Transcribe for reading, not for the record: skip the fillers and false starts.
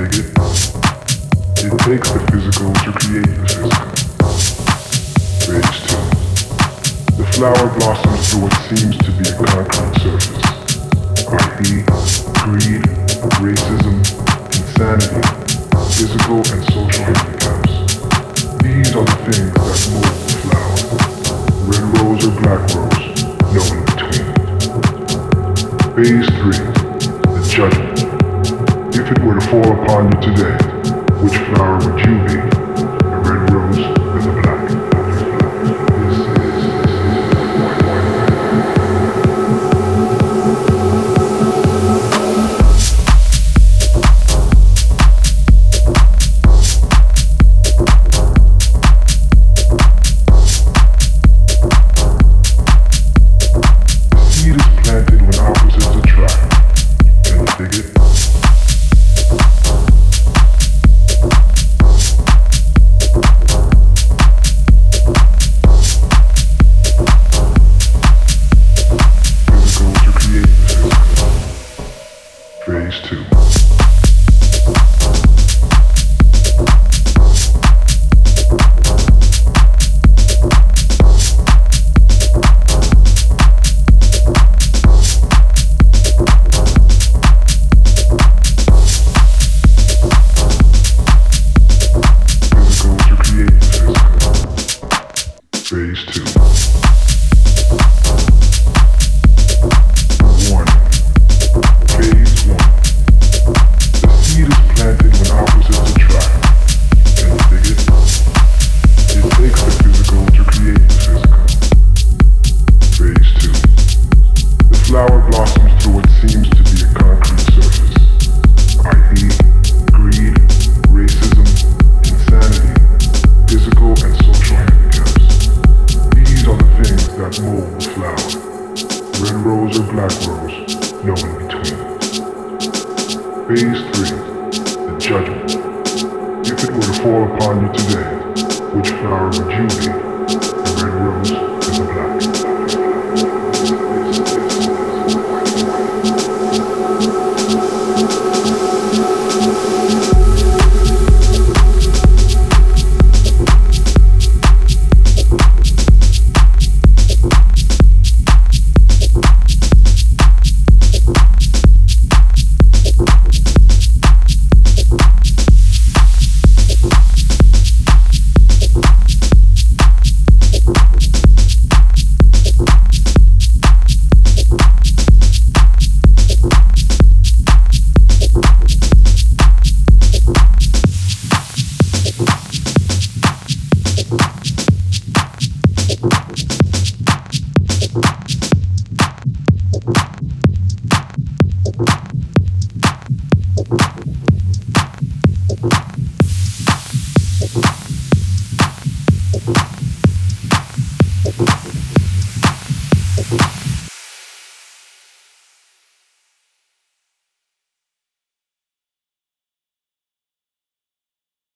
dig it? It takes the physical to create the physical. Phase 2. The flower blossoms through what seems to be a concrete surface, i.e. greed, racism, insanity, physical and social handicaps. These are the things that mold the flower. Red rose or black rose, no in between. Phase 3. The judgment. If it were to fall upon you today, which flower would you be? The red rose or the black? This is Phase 2. Phase 2. Mold the flower. Red rose or black rose, no in between. Phase 3. The judgment. If it were to fall upon you today, which flower would you be? The red rose or the black?